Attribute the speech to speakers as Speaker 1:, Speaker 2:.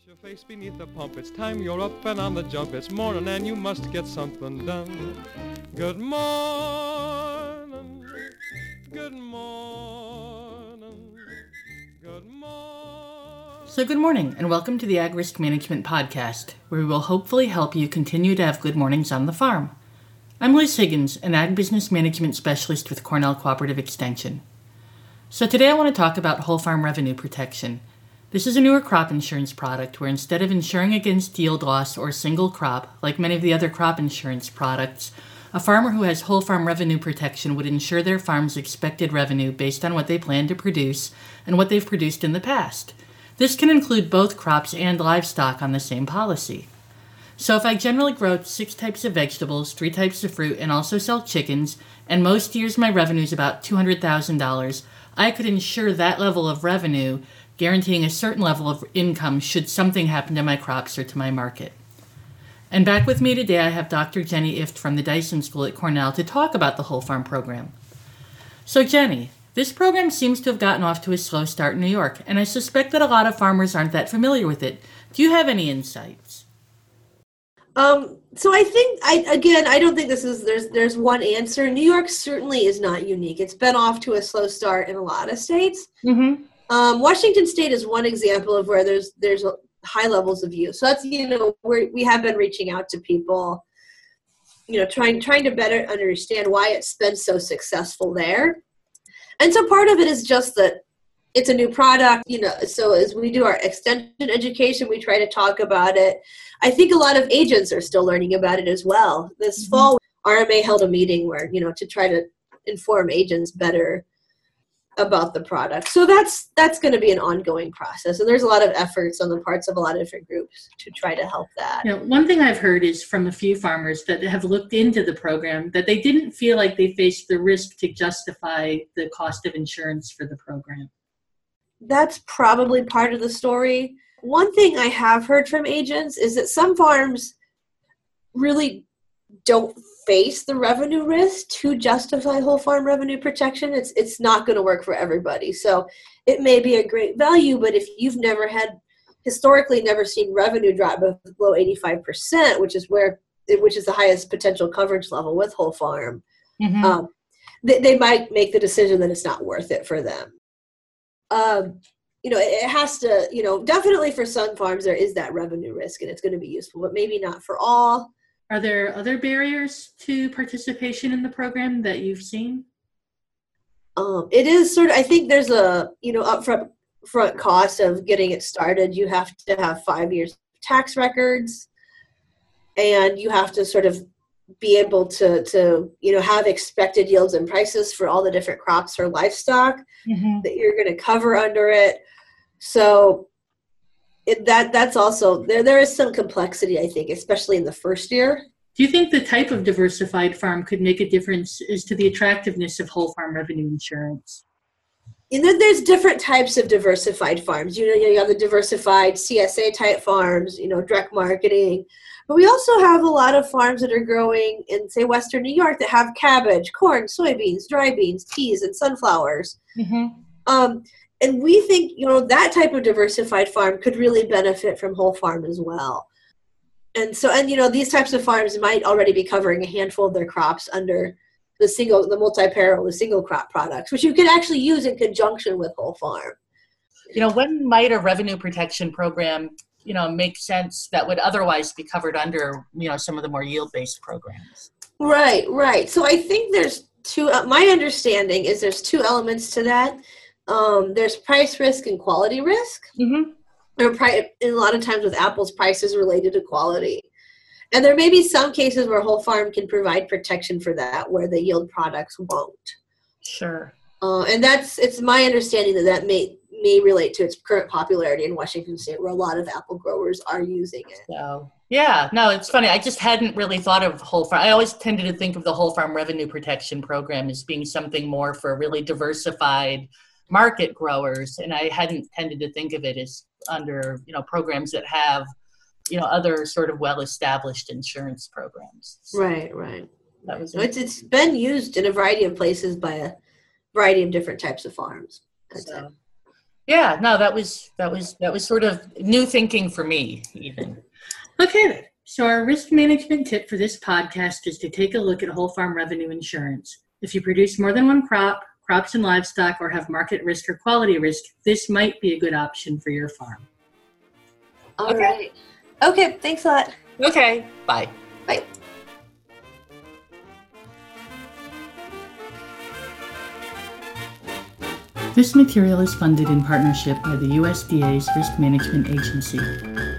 Speaker 1: Your face beneath the pump, it's time you're up and on the jump. It's morning and you must get something done. Good morning, good morning, good morning.
Speaker 2: So good morning and welcome to the Ag Risk Management Podcast, where we will hopefully help you continue to have good mornings on the farm. I'm Liz Higgins, an Ag Business Management Specialist with Cornell Cooperative Extension. So today I want to talk about whole farm revenue protection. This is a newer crop insurance product where instead of insuring against yield loss or single crop, like many of the other crop insurance products, a farmer who has whole farm revenue protection would insure their farm's expected revenue based on what they plan to produce and what they've produced in the past. This can include both crops and livestock on the same policy. So if I generally grow 6 types of vegetables, 3 types of fruit, and also sell chickens, and most years my revenue is about $200,000, I could insure that level of revenue, guaranteeing a certain level of income should something happen to my crops or to my market. And back with me today, I have Dr. Jenny Ift from the Dyson School at Cornell to talk about the Whole Farm program. So Jenny, this program seems to have gotten off to a slow start in New York, and I suspect that a lot of farmers aren't that familiar with it. Do you have any insights?
Speaker 3: So I think, I don't think there's one answer. New York certainly is not unique. It's been off to a slow start in a lot of states. Mm-hmm. Washington State is one example of where there's high levels of use. So that's, where we have been reaching out to people, trying to better understand why it's been so successful there. And so part of it is just that it's a new product, so as we do our extension education, we try to talk about it. I think a lot of agents are still learning about it as well. This fall, RMA held a meeting where, to try to inform agents better about the product. So that's going to be an ongoing process. And there's a lot of efforts on the parts of a lot of different groups to try to help that.
Speaker 2: One thing I've heard is from a few farmers that have looked into the program that they didn't feel like they faced the risk to justify the cost of insurance for the program.
Speaker 3: That's probably part of the story. One thing I have heard from agents is that some farms really don't face the revenue risk to justify whole farm revenue protection. It's not going to work for everybody. So it may be a great value, but if you've historically never seen revenue drop below 85%, which is the highest potential coverage level with whole farm, they might make the decision that it's not worth it for them. It has to, definitely for some farms there is that revenue risk and it's going to be useful, but maybe not for all.
Speaker 2: Are there other barriers to participation in the program that you've seen?
Speaker 3: It is I think there's a, upfront cost of getting it started. You have to have 5 years of tax records and you have to sort of be able to have expected yields and prices for all the different crops or livestock that you're going to cover under it. So that's also there is some complexity, I think, especially in the first year.
Speaker 2: Do you think the type of diversified farm could make a difference as to the attractiveness of whole farm revenue insurance?
Speaker 3: There's different types of diversified farms. You have the diversified CSA type farms, direct marketing. But we also have a lot of farms that are growing in, say, Western New York that have cabbage, corn, soybeans, dry beans, peas, and sunflowers. And we think, that type of diversified farm could really benefit from whole farm as well. And so, these types of farms might already be covering a handful of their crops under the multi-peril, the single crop products, which you can actually use in conjunction with whole farm.
Speaker 2: When might a revenue protection program, make sense that would otherwise be covered under, some of the more yield-based programs?
Speaker 3: Right. So I think there's my understanding is there's 2 elements to that. There's price risk and quality risk. And a lot of times with apples, price is related to quality. And there may be some cases where whole farm can provide protection for that, where the yield products won't.
Speaker 2: Sure.
Speaker 3: And it's my understanding that may relate to its current popularity in Washington State, where a lot of apple growers are using it.
Speaker 2: So, yeah, no, it's funny. I just hadn't really thought of whole farm. I always tended to think of the whole farm revenue protection program as being something more for really diversified market growers, and I hadn't tended to think of it as under programs that have other sort of well-established insurance programs.
Speaker 3: Right. That was it's been used in a variety of places by a variety of different types of farms.
Speaker 2: Yeah, no, that was sort of new thinking for me, even. Okay, then. So our risk management tip for this podcast is to take a look at whole farm revenue insurance. If you produce more than one crop, crops and livestock, or have market risk or quality risk, this might be a good option for your farm.
Speaker 3: All right. Okay, thanks a lot.
Speaker 2: Okay, bye.
Speaker 3: Bye.
Speaker 2: This material is funded in partnership by the USDA's Risk Management Agency.